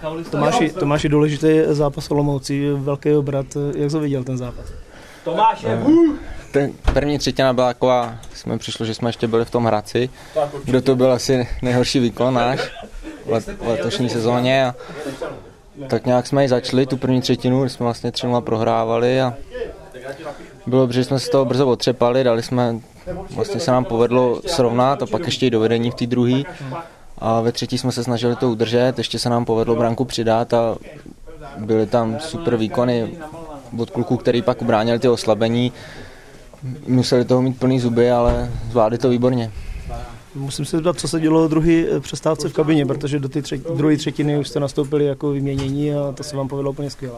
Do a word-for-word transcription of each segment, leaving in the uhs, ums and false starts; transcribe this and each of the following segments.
Tomáši, Tomáši, důležitý zápas Olomoucí, velký obrat. Jak jsi viděl ten zápas? Tomáš je uh. Ten první třetina byla taková, jsme přišli, že jsme ještě byli v tom Hradci, kdo to byl asi nejhorší výkon náš v letošní sezóně. A tak nějak jsme ji začali, tu první třetinu, kdy jsme vlastně tři nula prohrávali a bylo dobře, že jsme se z toho brzo otřepali, dali jsme, vlastně se nám povedlo srovnat a pak ještě i do vedení v té druhé. A ve třetí jsme se snažili to udržet, ještě se nám povedlo branku přidat a byly tam super výkony od kluků, který pak ubránili ty oslabení. Museli toho mít plný zuby, ale zvládli to výborně. Musím se zeptat, co se dělo v druhé přestávce v kabině, protože do té třetí, druhé třetiny už jste nastoupili jako vyměnění a to se vám povedlo úplně skvěle.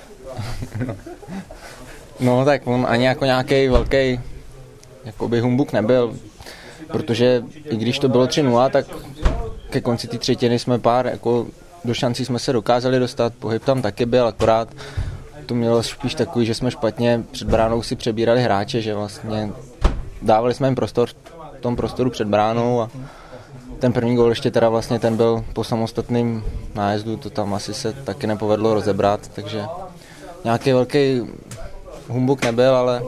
No tak on ani jako nějaký velký jakoby humbuk nebyl, protože i když to bylo tři nula, tak ke konci té třetiny jsme pár, jako do šancí jsme se dokázali dostat, pohyb tam taky byl, akorát to mělo spíš takový, že jsme špatně před bránou si přebírali hráče, že vlastně dávali jsme jim prostor v tom prostoru před bránou a ten první gól ještě teda vlastně ten byl po samostatném nájezdu, to tam asi se taky nepovedlo rozebrat, takže nějaký velký humbuk nebyl, ale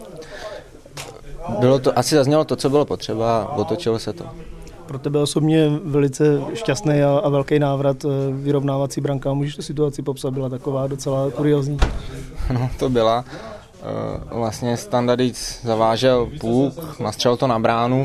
bylo to, asi zaznělo to, co bylo potřeba a otočilo se to. Pro tebe osobně velice šťastný a, a velký návrat vyrovnávací branka. Můžeš tu situaci popsat, byla taková docela kuriózní? No, to byla. Vlastně Standardic zavážel puk, nastřelil to na bránu.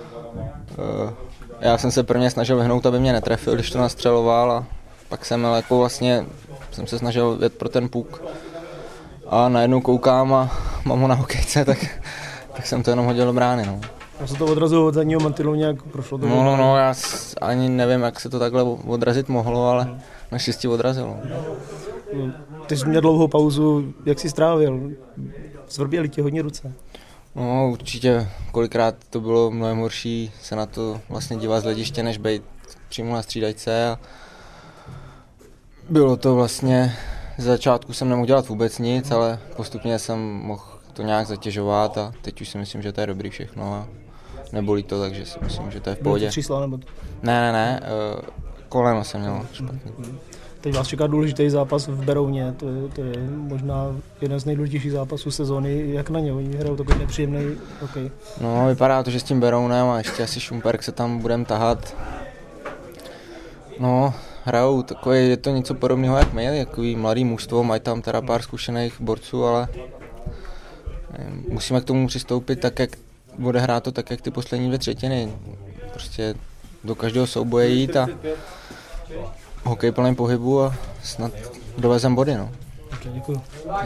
Já jsem se prvně snažil vyhnout, aby mě netrefil, když to nastřeloval a pak jsem jako vlastně jsem se snažil jet pro ten puk. A najednou koukám a mám ho na hokejce, tak, tak jsem to jenom hodil do brány. No. A se to odrazilo od zadního mantilu nějak prošlo? To no, no, no, já ani nevím, jak se to takhle odrazit mohlo, ale hmm. naštěstí odrazilo. Ty jsi měl dlouhou pauzu, jak jsi strávil? Zvrběly ti hodně ruce? No, určitě kolikrát to bylo mnohem horší se na to vlastně dívat z hlediště, než být přímo na střídačce. A bylo to vlastně, z začátku jsem nemohl dělat vůbec nic, ale postupně jsem mohl to nějak zatěžovat a teď už si myslím, že to je dobrý všechno a nebolí to, takže si myslím, že to je v pohodě. Bylo to třísla nebo? Ne, ne, ne, koleno jsem měl špatný. Teď vás čeká důležitý zápas v Berouně, to je, to je možná jeden z nejdůležitějších zápasů sezóny. Jak na ně? Oni hrajou takový nepříjemný hokej. No, vypadá to, že s tím Berounem a ještě asi Šumperk se tam budeme tahat. No, hrajou takový, je to něco podobného jak my, takový mladý mužstvo, mají tam teda pár zkušených borců, ale musíme k tomu přistoupit tak, jak odehrát to tak, jak ty poslední dvě třetiny. Prostě do každého souboje jít a hokej plný pohybu a snad dovezem body. No. Okay, děkuji.